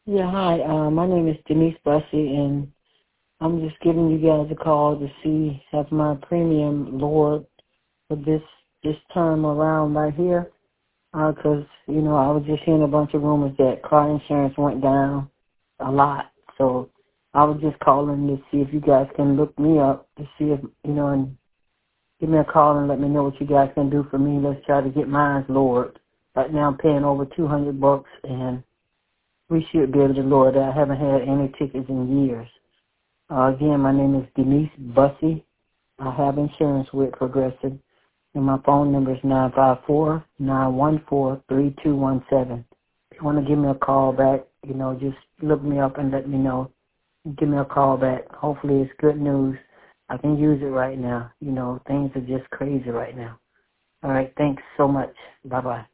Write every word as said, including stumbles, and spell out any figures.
Yeah, hi. Uh, my name is Denise Bussey, and I'm just giving you guys a call to see have my premium lowered for this this term around right here. Because you know I was just hearing a bunch of rumors that car insurance went down a lot, so I was just calling to see if you guys can look me up to see if you know and give me a call and let me know what you guys can do for me. Let's try to get mine lowered. Right now I'm paying over two hundred bucks and we should be able to lower that. I haven't had any tickets in years. Uh, again, my name is Denise Bussey. I have insurance with Progressive, and my phone number is nine five four, nine one four, three two one seven. If you want to give me a call back, you know, just look me up and let me know. Give me a call back. Hopefully it's good news. I can use it right now. You know, things are just crazy right now. All right, thanks so much. Bye-bye.